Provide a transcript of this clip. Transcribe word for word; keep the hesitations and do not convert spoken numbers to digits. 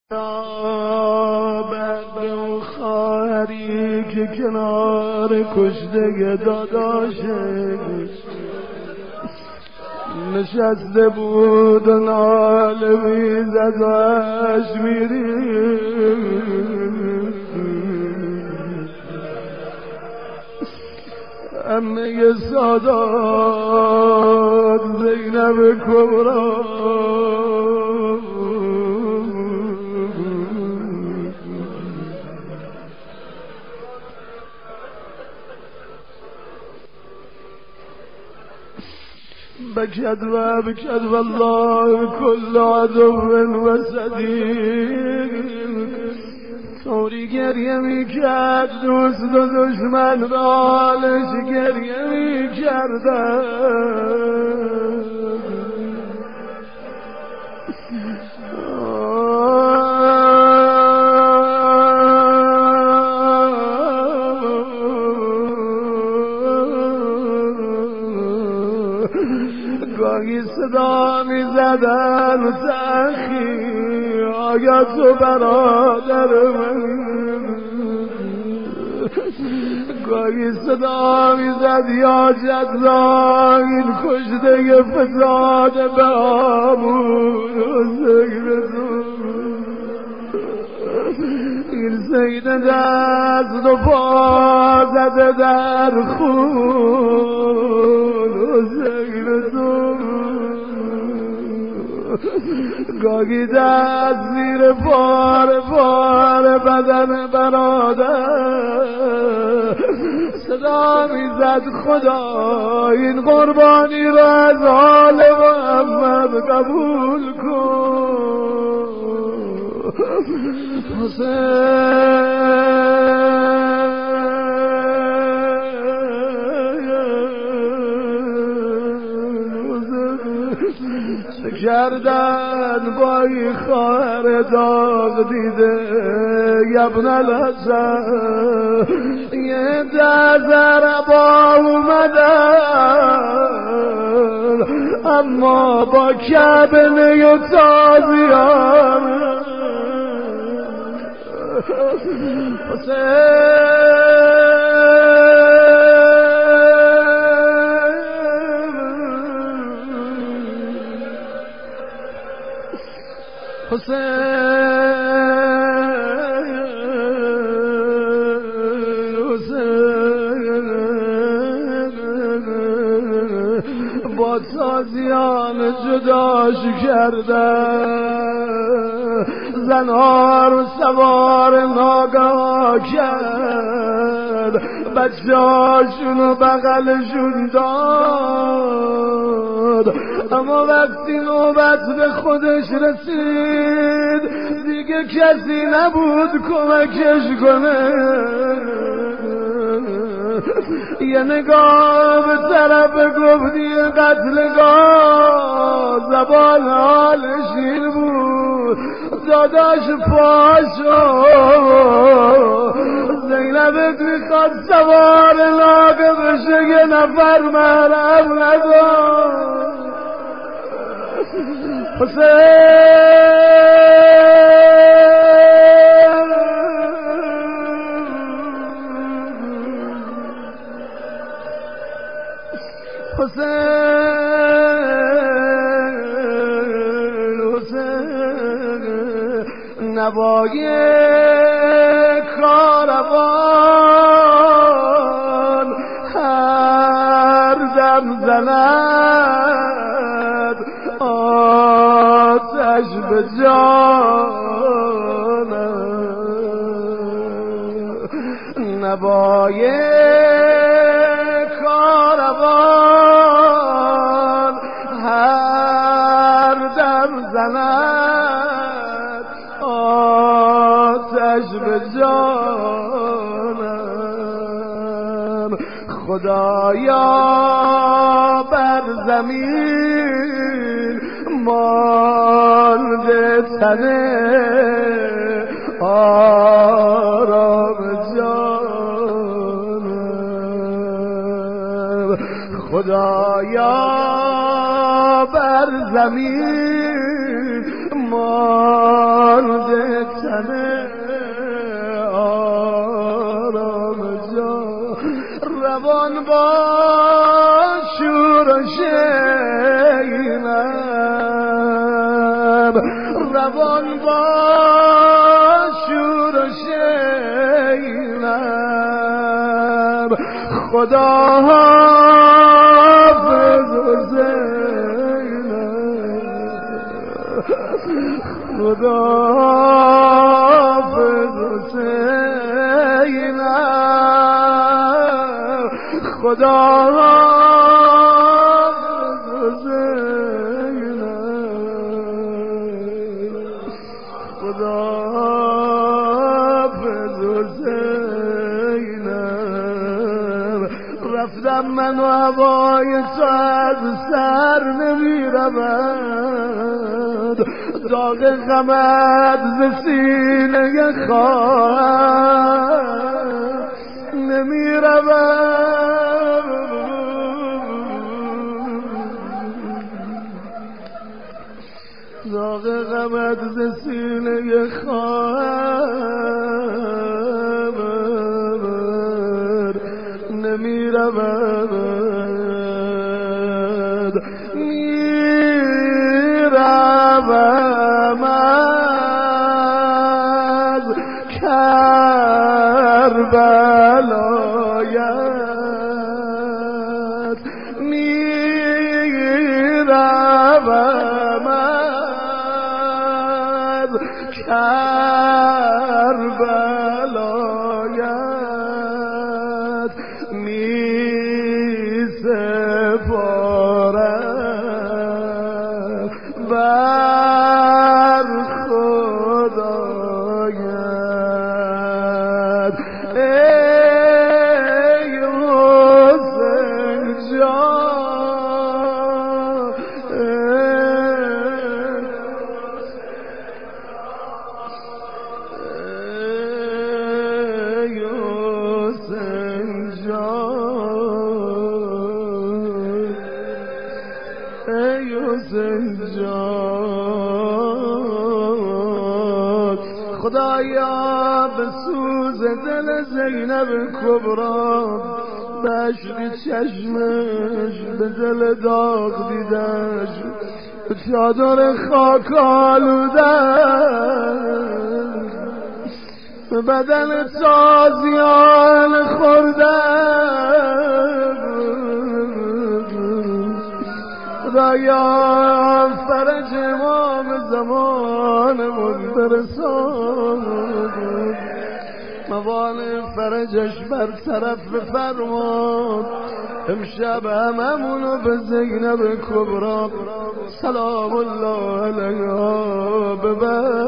برگ و خواهری که کنار کشته داداشه نشسته بود و ناله میزد و اش میری امه سادات زینب کبرا بكت وبكت والله كل عدو وصديق طوری گریه میکرد دوست و دشمن به حالش گریه میکردن گاهی صدا می زدن سخی آیا تو برادر من گاهی صدا می زد یا جزا این کشته فساد به آمون و سیرتون این سید دست و پا زده در خون و سیرتون گاهی دست زیر پار پار بدن برادر صدا میزد خدا این قربانی را از آل محمد قبول کن چه کردن با این خواهر داغ دیده یبن الحسن یه دزر با اومدن اما با کبنه و تازیان با تازیان جداش کردن زنها رو سوار ناگاه کرد بچه هاشونو بغلشون داد اما وقتی نوبت به خودش رسید دیگه کسی نبود کمکش کنه یه نگاه به طرف گفتی قتلگاه زبان حالش این بود داداش پاشو زینبت میخواد سوار ناقه بشه یه نفر محرم ندار حسین حسین نوای کاروان هر دم زند آتش به جانم نوای کاروان هر دم زند آتش به جانم خدایا بر زمین مانده تنه آرام جانم خدایا بر زمین مانده همه آرام جا روان با شور و شیلم روان با شور و شیلم خدا حافظ حسینم خدا حافظ حسینم خدا حافظ حسینم خدا حافظ حسینم رفتم من و هوای تو از سر نمی رود داغ غمت ز سینه خواهد نمی رود داغ غمت ز سینه خواهد نمی رود می روم از کربلایت می روم از کربلایت می سپارم بر خدایت ای حسین جان ای حسین جان ای حسین جان خدایا به سوز دل زینب کبرا بشری چشمش به دل داغ دیدش به چادر خاک آلودش به بدن تازیان خوردش خدایا فرج امام زمانمون برسان موال فرجش بر طرف بفرمان امشب هممونو به زینب کبرا سلام الله علیها ببر